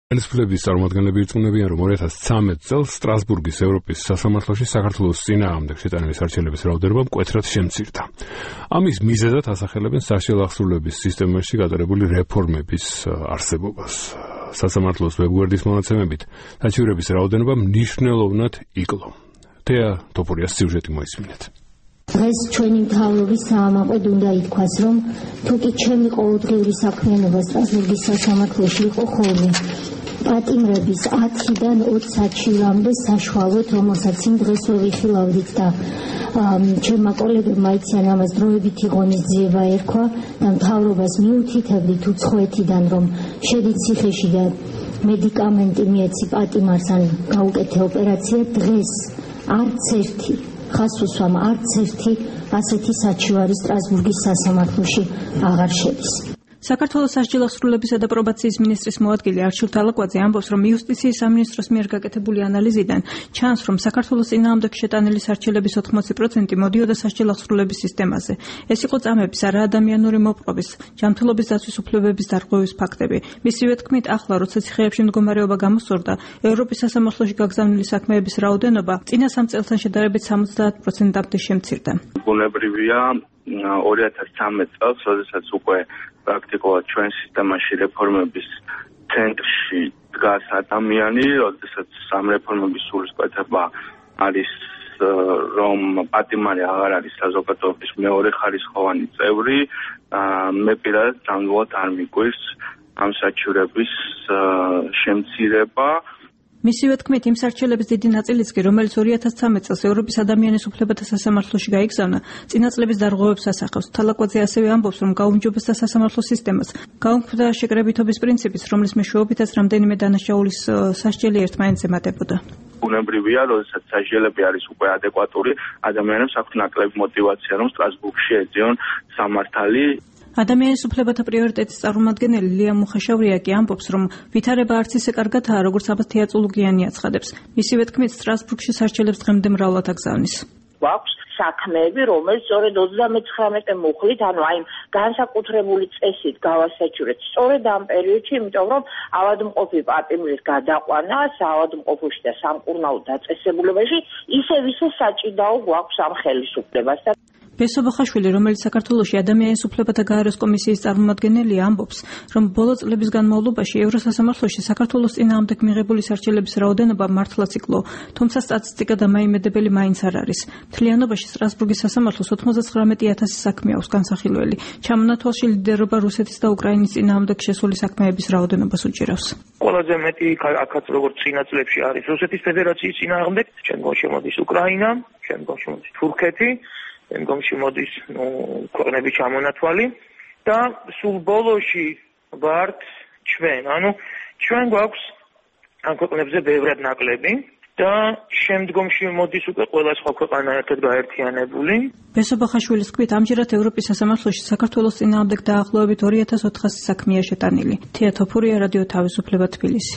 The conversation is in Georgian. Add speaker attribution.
Speaker 1: ხელისუფლების წარმომადგენლები ირწმუნებიან, რომ 2013 წელს სტრასბურგის ევროპის სასამართლოში საქართველოს წინააღმდეგ შეტანილი სარჩელების რაოდენობა მკვეთრად შემცირდა. ამის მიზეზად ასახელებენ საშელახსრულების სისტემაში გატარებული რეფორმების არსებობას. სასამართლოს ვებგვერდის მონაცემებით საჩივრების რაოდენობა მნიშვნელოვნად იკლო. თეა ტოპორიას სიუჟეტი მოისმინეთ.
Speaker 2: დღეს ჩვენი მთავრობის საამაყოდ უნდა ითქვას, რომ თუკი ჩემი ყოველდღიური საქმიანობა სტრასბურგის სასამართლოში იყო ხოლმე პატიმრების 10-დან 20 საჩივრამდე საშუალოდ, რომელსაც იმ დღეს ვიხილავდით და ჩემმა კოლეგებმა იციან ამას დროებითი ღონისძიება ერქვა და მთავრობას მიუთითებდით უცხოეთიდან, რომ შედით ციხეში და მედიკამენტი მიეცი პატიმარს ან გაუკეთე ოპერაცია. დღეს არც ერთი ხასუსვამ არც ერთი ასეთი საჩივარი სტრასბურგის სასამართლოში აღარ შედის.
Speaker 3: საქართველოს სასჯელახსრულებისა და პრობაციის მინისტრის მოადგილე არჩილ თალაკვაძე ამბობს, რომ იუსტიციის სამინისტროს მიერ გაკეთებული ანალიზიდან ჩანს, რომ საქართველოს წინააღმდეგ შეტანილი სარჩელების 80% მოდიოდა სასჯელახსრულების სისტემაზე. ეს იყო წამების, არა ადამიანური მოპყრობის, ჯანმრთელობის დაცვის უფლებების დარღვევის ფაქტები. მისივე თქმით, ახლა, როცა ციხეებში მდგომარეობა გამოსწორდა, ევროპის სასამართლოში გაგზავნილი საქმეების რაოდენობა წინა 3 წელთან შედარებით 70%-მდე შემცირდა.
Speaker 4: ბუნებრივია 2013 წელს, როდესაც უკვე პრაქტიკულად ჩვენ სისტემაში რეფორმების ცენტრში დგას ადამიანი, როდესაც ამ რეფორმების სულისკვეთება არის, რომ პატიმარი აღარ არის საზოგადოების მეორე ხარისხოვანი წევრი, მე პირადად ნამდვილად არ მიგვირს ამ საჩივრების შემცირება.
Speaker 3: მისივე თქმით, იმ სარჩელების დიდი ნაწილიც კი, რომელიც 2013 წელს ევროპის ადამიანის უფლებათა სასამართლოში გაიგზავნა, წინა წლების დარღვევებს ასახავს. თალაკვაძე ასევე ამბობს, რომ გაუმჯობესდა სასამართლო სისტემას. გაუმქმდა შეკრებითობის პრინციპიც, რომლის მეშვეობითაც რამდენიმე დანაშაულის სასჯელი ერთმანეთს ემატებოდა.
Speaker 4: ბუნებრივია, როდესაც სასჯელები არის უკვე ადეკვატური, ადამიანებს აქვთ ნაკლები мотиваცია, რომ სტრასბურგში ეძიონ სამართალი.
Speaker 3: ადამიანის უფლებათა პრიორიტეტის წარმომადგენელი ლია მუხაშავრია კი ამბობს, რომ ვითარება არც ისე კარგათაა, როგორც აბა თეატრულოგიანი აცხადებს. მისივე თქმით, სტრასბურგში სარჩელებს დღემდე მრავლად აგზავნის.
Speaker 5: გვაქვს საქმეები, რომელიც სწორედ 39 მუხლით, ანუ აი განსაკუთრებული წესით გავასაჩურეთ სწორედ ამ პერიოდში, იმიტომ რომ ავადმყოფი პატიმრის გადაყვანა საავადმყოფოში და სამკურნალო დაწესებულებაში ისევ საჭიდაო გვაქვს ამ ხელისუფლებას.
Speaker 3: ბესო ბახაშვილი, რომელიც საქართველოში ადამიანის უფლებათა გაეროს კომისიის წარმომადგენელია, ამბობს, რომ ბოლო წლების განმავლობაში ევროსასამართლოში საქართველოს წინააღმდეგ მიღებული სარჩელების რაოდენობა მართლაც იკლო, თუმცა სტატისტიკა დამაიმედებელი მაინც არ არის. მთლიანობაში სტრასბურგის სასამართლოს 99,000 საქმე აქვს განსახილველი. ჩამონათვალში ლიდერობა რუსეთის და უკრაინის წინააღმდეგ შესული საქმეების რაოდენობას უჭირავს.
Speaker 6: ყველაზე მეტი აქაც როგორც წინა წლებში არის რუსეთის ფედერაციის წინააღმდეგ, შემდგომში მოდის უკრაინა, შემდგომში მოდის თურქეთი, შემდგომში მოდის ქვეყნები ჩამონათვალი და სულ ბოლოში ვართ ჩვენ. ანუ ჩვენ გვაქვს ამ ქვეყნებზე ბევრად ნაკლები და შემდგომში მოდის უკვე ყველა სხვა ქვეყანა ერთად გაერთიანებული.
Speaker 3: ბესო ბახაშვილის თქმით, ამჯერად ევროპის სასამართლოში საქართველოს წინააღმდეგ დაახლოებით 2400 საქმეა შეტანილი. თეა ტოპორია, რადიო თავისუფლება, თბილისი.